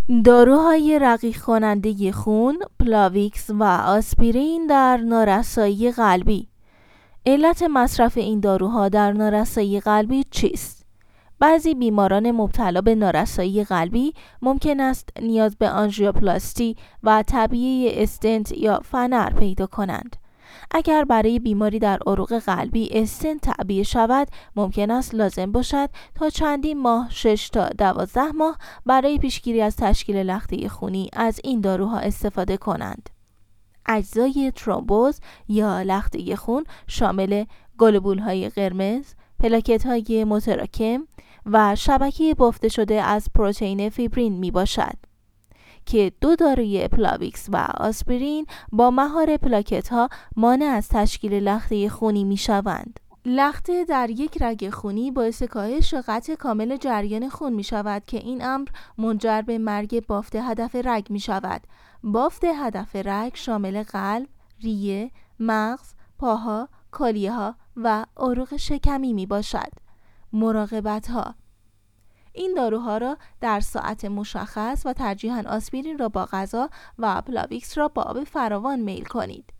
داروهای رقیق کننده خون، پلاویکس و آسپرین در نارسایی قلبی. علت مصرف این داروها در نارسایی قلبی چیست؟ بعضی بیماران مبتلا به نارسایی قلبی ممکن است نیاز به آنژیوپلاستی و تبیه استنت یا فنر پیدا کنند. اگر برای بیماری در عروق قلبی استنت تعبیه شود، ممکن است لازم باشد تا چندین ماه 6 تا 12 ماه برای پیشگیری از تشکیل لخته خونی از این داروها استفاده کنند. اجزای ترومبوز یا لخته خون شامل گلبول‌های قرمز، پلاکت‌های متراکم و شبکه بافته شده از پروتئین فیبرین می باشد که دو داروی پلاویکس و آسپرین با مهار پلاکت‌ها مانع از تشکیل لخته خونی می شوند. لخته در یک رگ خونی باعث کاهش قطع کامل جریان خون می شود که این امر منجر به مرگ بافت هدف رگ می شود. بافت هدف رگ شامل قلب، ریه، مغز، پاها، کلیه‌ها و عروق شکمی می باشد. مراقبت ها: این داروها را در ساعت مشخص و ترجیحاً آسپرین را با غذا و پلاویکس را با آب فراوان میل کنید.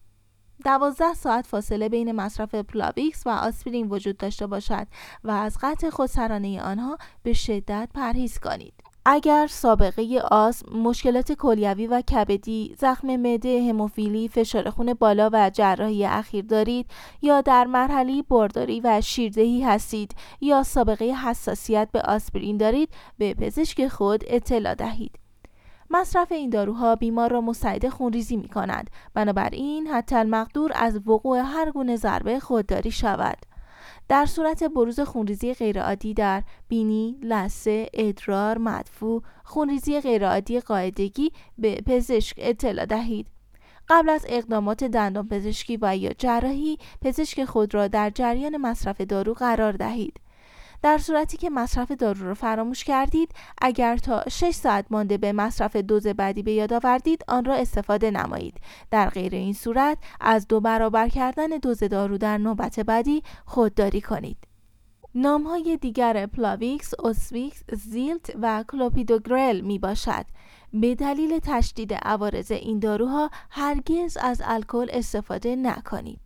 12 ساعت فاصله بین مصرف پلاویکس و آسپرین وجود داشته باشد و از قطع خودسرانه آنها به شدت پرهیز کنید. اگر سابقه آسم، مشکلات کلیوی و کبدی، زخم معده، هموفیلی، فشار خون بالا و جراحی اخیر دارید یا در مرحله بارداری و شیردهی هستید یا سابقه حساسیت به آسپرین دارید، به پزشک خود اطلاع دهید. مصرف این داروها بیمار را مستعد خونریزی می کند، بنابراین حتی المقدور از وقوع هر گونه ضربه خودداری شود. در صورت بروز خونریزی غیرعادی در بینی، لثه، ادرار، مدفوع، خونریزی غیرعادی قاعدگی به پزشک اطلاع دهید. قبل از اقدامات دندان پزشکی و یا جراحی، پزشک خود را در جریان مصرف دارو قرار دهید. در صورتی که مصرف دارو را فراموش کردید، اگر تا 6 ساعت مانده به مصرف دوز بعدی به یاد آوردید، آن را استفاده نمایید. در غیر این صورت، از 2 برابر کردن دوز دارو در نوبت بعدی خودداری کنید. نام‌های دیگر پلاویکس، اوسویکس، زیلت و کلوپیدوگرل می باشد. به دلیل تشدید عوارض این داروها هرگز از الکل استفاده نکنید.